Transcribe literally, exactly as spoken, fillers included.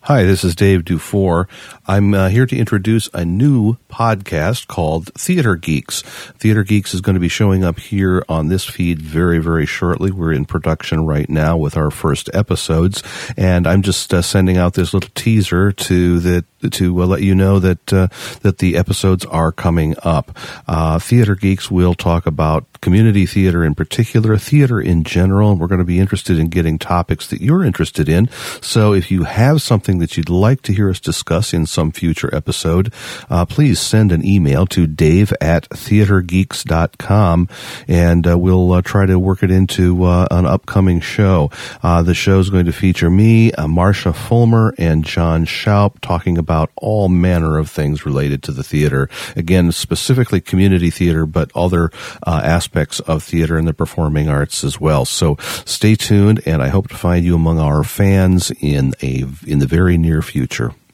Hi, this is Dave Dufour. I'm uh, here to introduce a new podcast called Theater Geeks. Theater Geeks is going to be showing up here on this feed very, very shortly. We're in production right now with our first episodes, and I'm just uh, sending out this little teaser to that to uh, let you know that uh, that the episodes are coming up. Uh, Theater Geeks will talk about community theater in particular, theater in general. We're going to be interested in getting topics that you're interested in. So if you have something that you'd like to hear us discuss in some future episode, uh, please send an email to dave at theatergeeks dot com, and uh, we'll uh, try to work it into uh, an upcoming show. Uh, the show is going to feature me, uh, Marcia Fulmer, and John Schaup talking about all manner of things related to the theater. Again, specifically community theater, but other uh, aspects of theater and the performing arts as well. So stay tuned, and I hope to find you among our fans in a in the very near future.